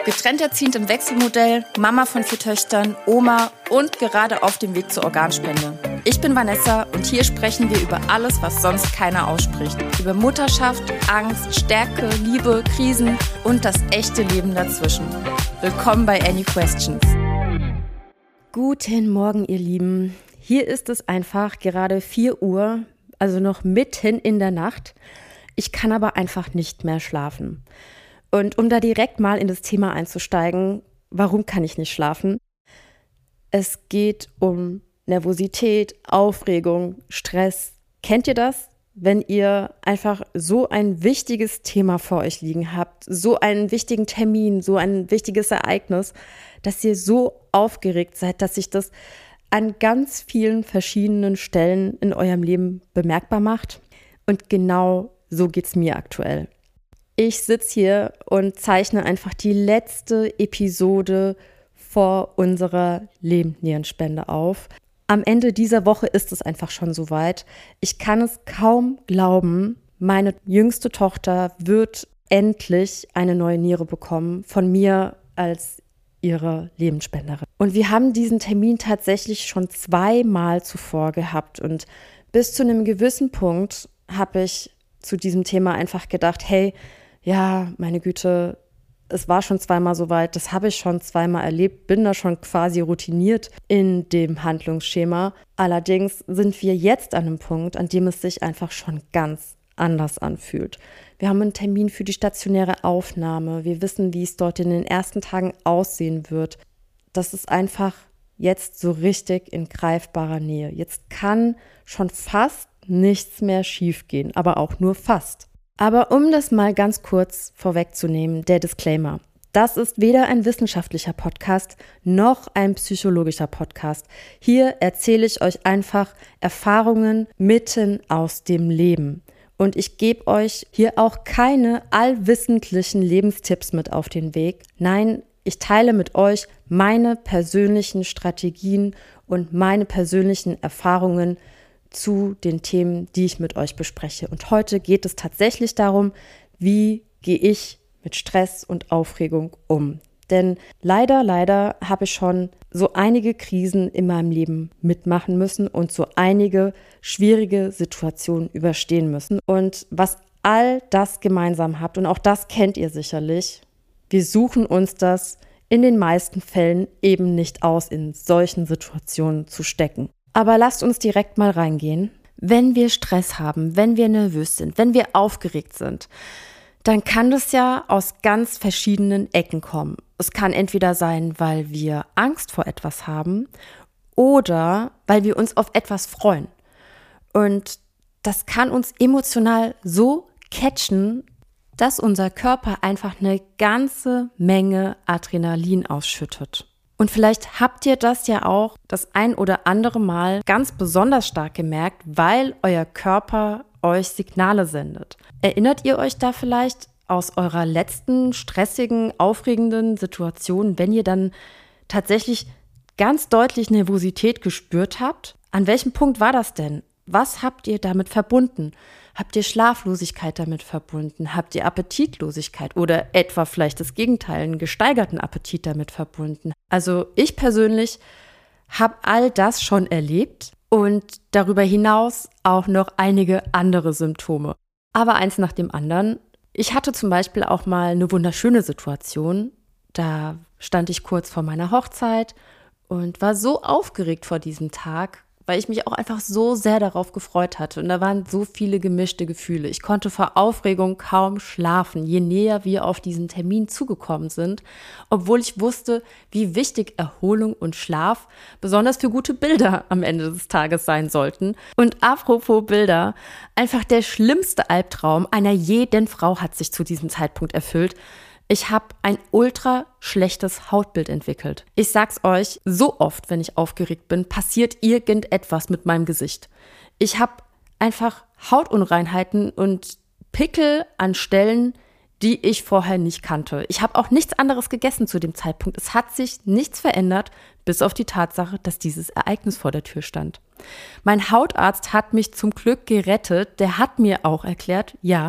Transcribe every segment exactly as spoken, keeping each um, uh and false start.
Getrennt erziehend im Wechselmodell, Mama von vier Töchtern, Oma und gerade auf dem Weg zur Organspende. Ich bin Vanessa und hier sprechen wir über alles, was sonst keiner ausspricht. Über Mutterschaft, Angst, Stärke, Liebe, Krisen und das echte Leben dazwischen. Willkommen bei Any Questions. Guten Morgen, ihr Lieben. Hier ist es einfach gerade vier Uhr, also noch mitten in der Nacht. Ich kann aber einfach nicht mehr schlafen. Und um da direkt mal in das Thema einzusteigen, warum kann ich nicht schlafen? Es geht um Nervosität, Aufregung, Stress. Kennt ihr das? Wenn ihr einfach so ein wichtiges Thema vor euch liegen habt, so einen wichtigen Termin, so ein wichtiges Ereignis, dass ihr so aufgeregt seid, dass sich das an ganz vielen verschiedenen Stellen in eurem Leben bemerkbar macht. Und genau so geht's mir aktuell. Ich sitze hier und zeichne einfach die letzte Episode vor unserer Lebennierenspende auf. Am Ende dieser Woche ist es einfach schon soweit. Ich kann es kaum glauben, meine jüngste Tochter wird endlich eine neue Niere bekommen von mir als ihre Lebensspenderin. Und wir haben diesen Termin tatsächlich schon zweimal zuvor gehabt. Und bis zu einem gewissen Punkt habe ich zu diesem Thema einfach gedacht, hey, ja, meine Güte, es war schon zweimal so weit, das habe ich schon zweimal erlebt, bin da schon quasi routiniert in dem Handlungsschema. Allerdings sind wir jetzt an einem Punkt, an dem es sich einfach schon ganz anders anfühlt. Wir haben einen Termin für die stationäre Aufnahme. Wir wissen, wie es dort in den ersten Tagen aussehen wird. Das ist einfach jetzt so richtig in greifbarer Nähe. Jetzt kann schon fast nichts mehr schiefgehen, aber auch nur fast. Aber um das mal ganz kurz vorwegzunehmen, der Disclaimer. Das ist weder ein wissenschaftlicher Podcast noch ein psychologischer Podcast. Hier erzähle ich euch einfach Erfahrungen mitten aus dem Leben. Und ich gebe euch hier auch keine allwissentlichen Lebenstipps mit auf den Weg. Nein, ich teile mit euch meine persönlichen Strategien und meine persönlichen Erfahrungen zu den Themen, die ich mit euch bespreche. Und heute geht es tatsächlich darum, wie gehe ich mit Stress und Aufregung um. Denn leider, leider habe ich schon so einige Krisen in meinem Leben mitmachen müssen und so einige schwierige Situationen überstehen müssen. Und was all das gemeinsam habt, und auch das kennt ihr sicherlich, wir suchen uns das in den meisten Fällen eben nicht aus, in solchen Situationen zu stecken. Aber lasst uns direkt mal reingehen. Wenn wir Stress haben, wenn wir nervös sind, wenn wir aufgeregt sind, dann kann das ja aus ganz verschiedenen Ecken kommen. Es kann entweder sein, weil wir Angst vor etwas haben oder weil wir uns auf etwas freuen. Und das kann uns emotional so catchen, dass unser Körper einfach eine ganze Menge Adrenalin ausschüttet. Und vielleicht habt ihr das ja auch das ein oder andere Mal ganz besonders stark gemerkt, weil euer Körper euch Signale sendet. Erinnert ihr euch da vielleicht aus eurer letzten stressigen, aufregenden Situation, wenn ihr dann tatsächlich ganz deutlich Nervosität gespürt habt? An welchem Punkt war das denn? Was habt ihr damit verbunden? Habt ihr Schlaflosigkeit damit verbunden? Habt ihr Appetitlosigkeit oder etwa vielleicht das Gegenteil, einen gesteigerten Appetit damit verbunden? Also ich persönlich habe all das schon erlebt und darüber hinaus auch noch einige andere Symptome. Aber eins nach dem anderen. Ich hatte zum Beispiel auch mal eine wunderschöne Situation. Da stand ich kurz vor meiner Hochzeit und war so aufgeregt vor diesem Tag, weil ich mich auch einfach so sehr darauf gefreut hatte. Und da waren so viele gemischte Gefühle. Ich konnte vor Aufregung kaum schlafen, je näher wir auf diesen Termin zugekommen sind, obwohl ich wusste, wie wichtig Erholung und Schlaf besonders für gute Bilder am Ende des Tages sein sollten. Und apropos Bilder, einfach der schlimmste Albtraum einer jeden Frau hat sich zu diesem Zeitpunkt erfüllt. Ich habe ein ultra schlechtes Hautbild entwickelt. Ich sag's euch, so oft, wenn ich aufgeregt bin, passiert irgendetwas mit meinem Gesicht. Ich habe einfach Hautunreinheiten und Pickel an Stellen, die ich vorher nicht kannte. Ich habe auch nichts anderes gegessen zu dem Zeitpunkt. Es hat sich nichts verändert, bis auf die Tatsache, dass dieses Ereignis vor der Tür stand. Mein Hautarzt hat mich zum Glück gerettet. Der hat mir auch erklärt, ja,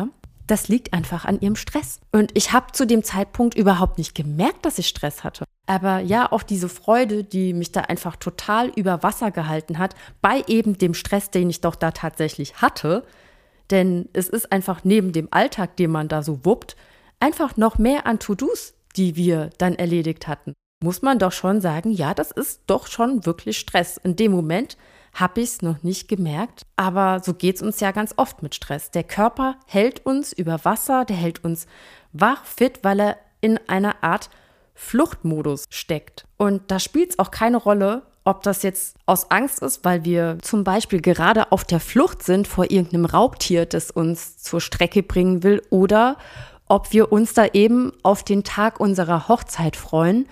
Das liegt einfach an ihrem Stress. Und ich habe zu dem Zeitpunkt überhaupt nicht gemerkt, dass ich Stress hatte. Aber ja, auch diese Freude, die mich da einfach total über Wasser gehalten hat, bei eben dem Stress, den ich doch da tatsächlich hatte. Denn es ist einfach neben dem Alltag, den man da so wuppt, einfach noch mehr an To-Dos, die wir dann erledigt hatten. Muss man doch schon sagen, ja, das ist doch schon wirklich Stress. In dem Moment habe ich es noch nicht gemerkt, aber so geht es uns ja ganz oft mit Stress. Der Körper hält uns über Wasser, der hält uns wach, fit, weil er in einer Art Fluchtmodus steckt. Und da spielt es auch keine Rolle, ob das jetzt aus Angst ist, weil wir zum Beispiel gerade auf der Flucht sind vor irgendeinem Raubtier, das uns zur Strecke bringen will, oder ob wir uns da eben auf den Tag unserer Hochzeit freuen.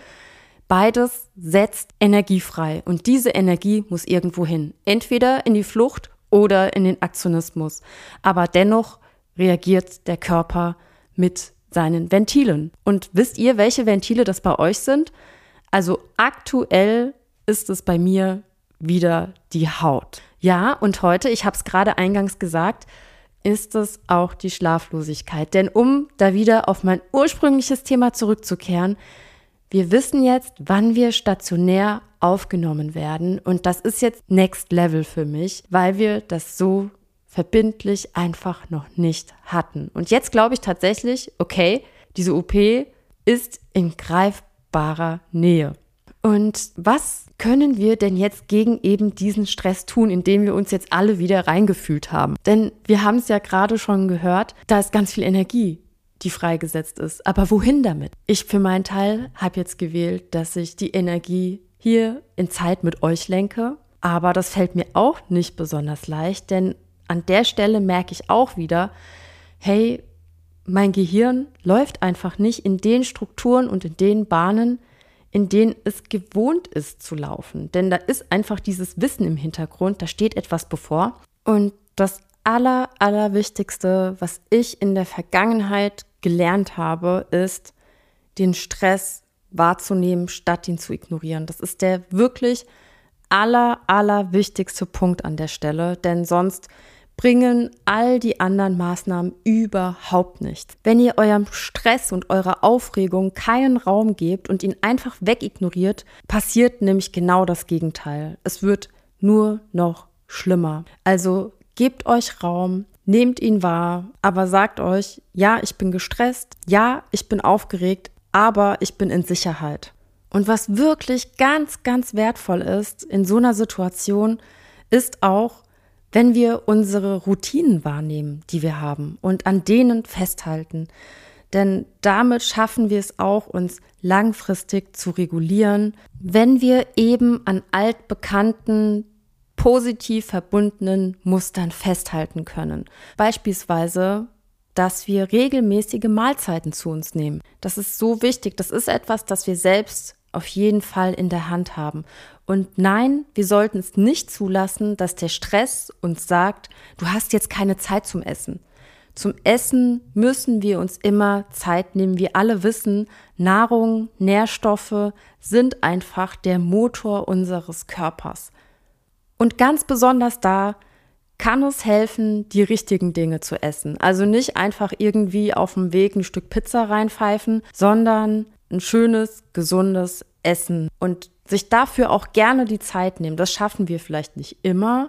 Beides setzt Energie frei und diese Energie muss irgendwo hin. Entweder in die Flucht oder in den Aktionismus. Aber dennoch reagiert der Körper mit seinen Ventilen. Und wisst ihr, welche Ventile das bei euch sind? Also aktuell ist es bei mir wieder die Haut. Ja, und heute, ich habe es gerade eingangs gesagt, ist es auch die Schlaflosigkeit. Denn um da wieder auf mein ursprüngliches Thema zurückzukehren, wir wissen jetzt, wann wir stationär aufgenommen werden. Und das ist jetzt Next Level für mich, weil wir das so verbindlich einfach noch nicht hatten. Und jetzt glaube ich tatsächlich, okay, diese O P ist in greifbarer Nähe. Und was können wir denn jetzt gegen eben diesen Stress tun, in den wir uns jetzt alle wieder reingefühlt haben? Denn wir haben es ja gerade schon gehört, da ist ganz viel Energie, die freigesetzt ist. Aber wohin damit? Ich für meinen Teil habe jetzt gewählt, dass ich die Energie hier in Zeit mit euch lenke. Aber das fällt mir auch nicht besonders leicht, denn an der Stelle merke ich auch wieder, hey, mein Gehirn läuft einfach nicht in den Strukturen und in den Bahnen, in denen es gewohnt ist zu laufen. Denn da ist einfach dieses Wissen im Hintergrund, da steht etwas bevor. Und das aller, allerwichtigste, was ich in der Vergangenheit gelernt habe, ist, den Stress wahrzunehmen, statt ihn zu ignorieren. Das ist der wirklich aller, aller wichtigste Punkt an der Stelle, denn sonst bringen all die anderen Maßnahmen überhaupt nichts. Wenn ihr eurem Stress und eurer Aufregung keinen Raum gebt und ihn einfach wegignoriert, passiert nämlich genau das Gegenteil. Es wird nur noch schlimmer. Also gebt euch Raum, nehmt ihn wahr, aber sagt euch, ja, ich bin gestresst, ja, ich bin aufgeregt, aber ich bin in Sicherheit. Und was wirklich ganz, ganz wertvoll ist in so einer Situation, ist auch, wenn wir unsere Routinen wahrnehmen, die wir haben und an denen festhalten. Denn damit schaffen wir es auch, uns langfristig zu regulieren, wenn wir eben an altbekannten, positiv verbundenen Mustern festhalten können. Beispielsweise, dass wir regelmäßige Mahlzeiten zu uns nehmen. Das ist so wichtig. Das ist etwas, das wir selbst auf jeden Fall in der Hand haben. Und nein, wir sollten es nicht zulassen, dass der Stress uns sagt, du hast jetzt keine Zeit zum Essen. Zum Essen müssen wir uns immer Zeit nehmen. Wir alle wissen, Nahrung, Nährstoffe sind einfach der Motor unseres Körpers. Und ganz besonders da kann es helfen, die richtigen Dinge zu essen. Also nicht einfach irgendwie auf dem Weg ein Stück Pizza reinpfeifen, sondern ein schönes, gesundes Essen und sich dafür auch gerne die Zeit nehmen. Das schaffen wir vielleicht nicht immer,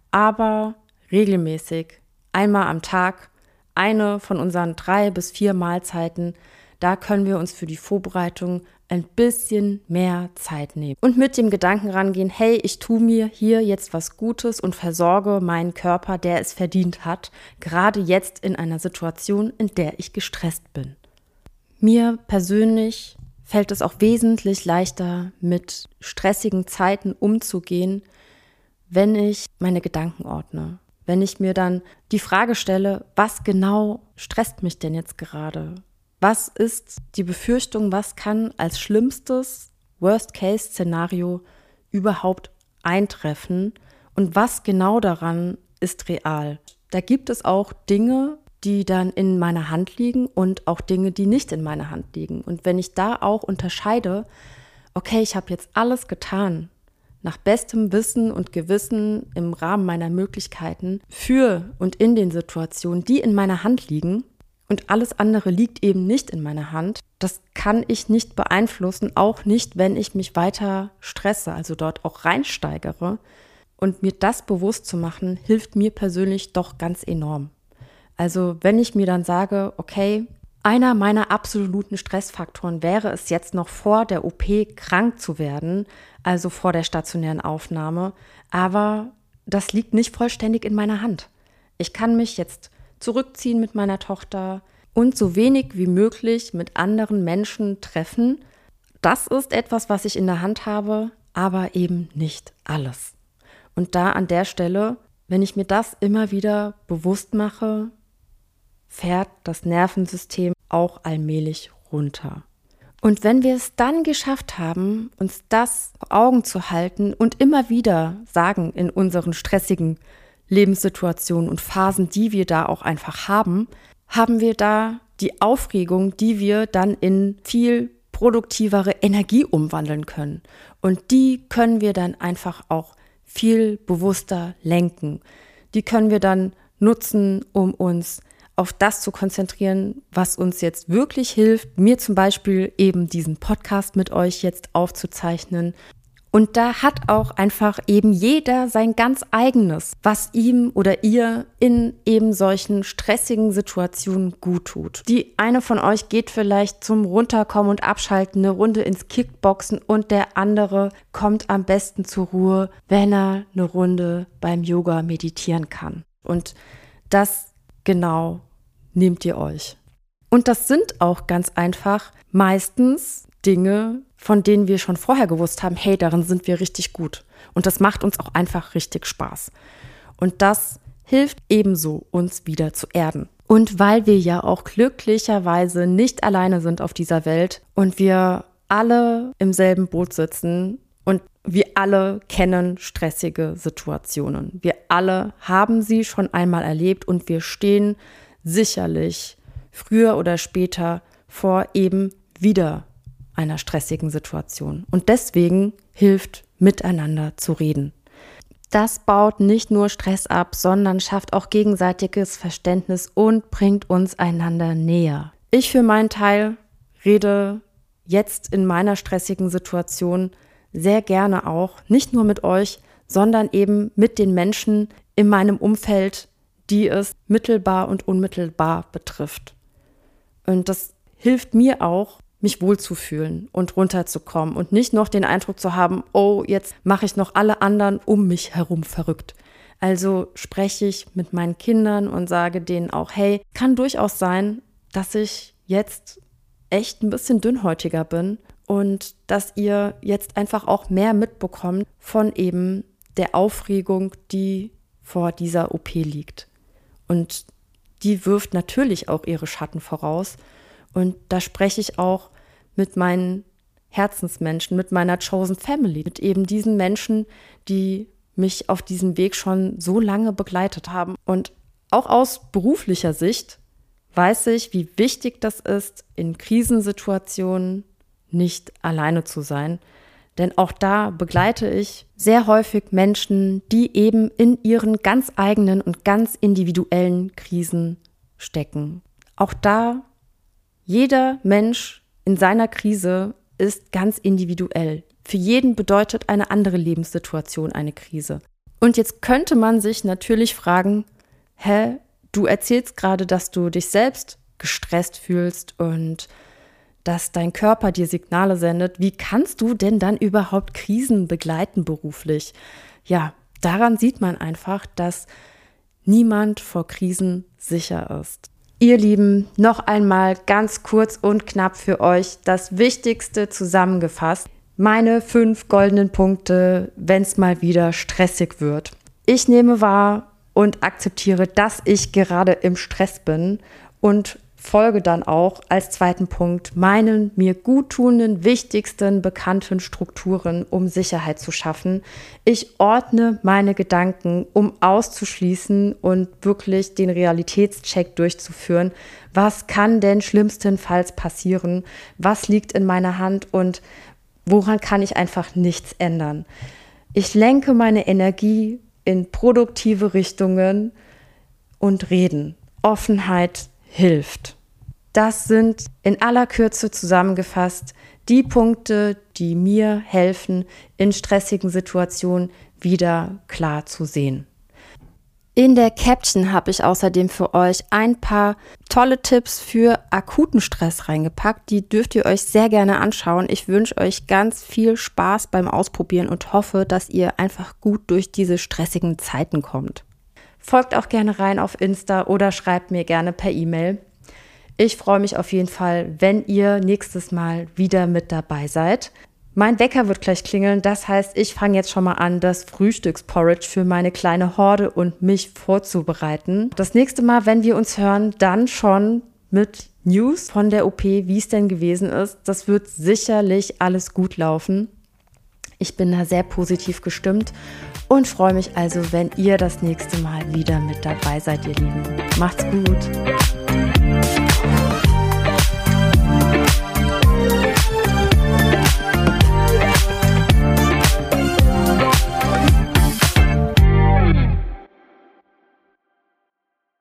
aber regelmäßig, einmal am Tag, eine von unseren drei bis vier Mahlzeiten, da können wir uns für die Vorbereitung ein bisschen mehr Zeit nehmen. Und mit dem Gedanken rangehen, hey, ich tue mir hier jetzt was Gutes und versorge meinen Körper, der es verdient hat, gerade jetzt in einer Situation, in der ich gestresst bin. Mir persönlich fällt es auch wesentlich leichter, mit stressigen Zeiten umzugehen, wenn ich meine Gedanken ordne. Wenn ich mir dann die Frage stelle, was genau stresst mich denn jetzt gerade? Was ist die Befürchtung, was kann als schlimmstes Worst-Case-Szenario überhaupt eintreffen? Und was genau daran ist real? Da gibt es auch Dinge, die dann in meiner Hand liegen und auch Dinge, die nicht in meiner Hand liegen. Und wenn ich da auch unterscheide, okay, ich habe jetzt alles getan, nach bestem Wissen und Gewissen im Rahmen meiner Möglichkeiten für und in den Situationen, die in meiner Hand liegen, Und alles andere liegt eben nicht in meiner Hand. Das kann ich nicht beeinflussen, auch nicht, wenn ich mich weiter stresse, also dort auch reinsteigere. Und mir das bewusst zu machen, hilft mir persönlich doch ganz enorm. Also wenn ich mir dann sage, okay, einer meiner absoluten Stressfaktoren wäre es jetzt noch vor der O P krank zu werden, also vor der stationären Aufnahme, aber das liegt nicht vollständig in meiner Hand. Ich kann mich jetzt zurückziehen mit meiner Tochter und so wenig wie möglich mit anderen Menschen treffen. Das ist etwas, was ich in der Hand habe, aber eben nicht alles. Und da an der Stelle, wenn ich mir das immer wieder bewusst mache, fährt das Nervensystem auch allmählich runter. Und wenn wir es dann geschafft haben, uns das vor Augen zu halten und immer wieder sagen in unseren stressigen Lebenssituationen und Phasen, die wir da auch einfach haben, haben wir da die Aufregung, die wir dann in viel produktivere Energie umwandeln können. Und die können wir dann einfach auch viel bewusster lenken. Die können wir dann nutzen, um uns auf das zu konzentrieren, was uns jetzt wirklich hilft. Mir zum Beispiel eben diesen Podcast mit euch jetzt aufzuzeichnen. Und da hat auch einfach eben jeder sein ganz eigenes, was ihm oder ihr in eben solchen stressigen Situationen gut tut. Die eine von euch geht vielleicht zum Runterkommen und Abschalten eine Runde ins Kickboxen und der andere kommt am besten zur Ruhe, wenn er eine Runde beim Yoga meditieren kann. Und das genau nehmt ihr euch. Und das sind auch ganz einfach meistens Dinge, von denen wir schon vorher gewusst haben, hey, darin sind wir richtig gut. Und das macht uns auch einfach richtig Spaß. Und das hilft ebenso, uns wieder zu erden. Und weil wir ja auch glücklicherweise nicht alleine sind auf dieser Welt und wir alle im selben Boot sitzen und wir alle kennen stressige Situationen. Wir alle haben sie schon einmal erlebt und wir stehen sicherlich früher oder später vor eben wieder einer stressigen Situation. Und deswegen hilft, miteinander zu reden. Das baut nicht nur Stress ab, sondern schafft auch gegenseitiges Verständnis und bringt uns einander näher. Ich für meinen Teil rede jetzt in meiner stressigen Situation sehr gerne auch, nicht nur mit euch, sondern eben mit den Menschen in meinem Umfeld, die es mittelbar und unmittelbar betrifft. Und das hilft mir auch, mich wohlzufühlen und runterzukommen und nicht noch den Eindruck zu haben, oh, jetzt mache ich noch alle anderen um mich herum verrückt. Also spreche ich mit meinen Kindern und sage denen auch, hey, kann durchaus sein, dass ich jetzt echt ein bisschen dünnhäutiger bin und dass ihr jetzt einfach auch mehr mitbekommt von eben der Aufregung, die vor dieser O P liegt. Und die wirft natürlich auch ihre Schatten voraus. Und da spreche ich auch mit meinen Herzensmenschen, mit meiner Chosen Family, mit eben diesen Menschen, die mich auf diesem Weg schon so lange begleitet haben. Und auch aus beruflicher Sicht weiß ich, wie wichtig das ist, in Krisensituationen nicht alleine zu sein. Denn auch da begleite ich sehr häufig Menschen, die eben in ihren ganz eigenen und ganz individuellen Krisen stecken. Auch da, jeder Mensch in seiner Krise ist ganz individuell. Für jeden bedeutet eine andere Lebenssituation eine Krise. Und jetzt könnte man sich natürlich fragen, hä, du erzählst gerade, dass du dich selbst gestresst fühlst und dass dein Körper dir Signale sendet. Wie kannst du denn dann überhaupt Krisen begleiten beruflich? Ja, daran sieht man einfach, dass niemand vor Krisen sicher ist. Ihr Lieben, noch einmal ganz kurz und knapp für euch das Wichtigste zusammengefasst. Meine fünf goldenen Punkte, wenn es mal wieder stressig wird. Ich nehme wahr und akzeptiere, dass ich gerade im Stress bin und folge dann auch als zweiten Punkt meinen mir guttunenden, wichtigsten, bekannten Strukturen, um Sicherheit zu schaffen. Ich ordne meine Gedanken, um auszuschließen und wirklich den Realitätscheck durchzuführen. Was kann denn schlimmstenfalls passieren? Was liegt in meiner Hand und woran kann ich einfach nichts ändern? Ich lenke meine Energie in produktive Richtungen und reden. Offenheit hilft. Das sind in aller Kürze zusammengefasst die Punkte, die mir helfen, in stressigen Situationen wieder klar zu sehen. In der Caption habe ich außerdem für euch ein paar tolle Tipps für akuten Stress reingepackt. Die dürft ihr euch sehr gerne anschauen. Ich wünsche euch ganz viel Spaß beim Ausprobieren und hoffe, dass ihr einfach gut durch diese stressigen Zeiten kommt. Folgt auch gerne rein auf Insta oder schreibt mir gerne per E-Mail. Ich freue mich auf jeden Fall, wenn ihr nächstes Mal wieder mit dabei seid. Mein Wecker wird gleich klingeln, das heißt, ich fange jetzt schon mal an, das Frühstücksporridge für meine kleine Horde und mich vorzubereiten. Das nächste Mal, wenn wir uns hören, dann schon mit News von der O P, wie es denn gewesen ist. Das wird sicherlich alles gut laufen. Ich bin da sehr positiv gestimmt und freue mich also, wenn ihr das nächste Mal wieder mit dabei seid, ihr Lieben. Macht's gut!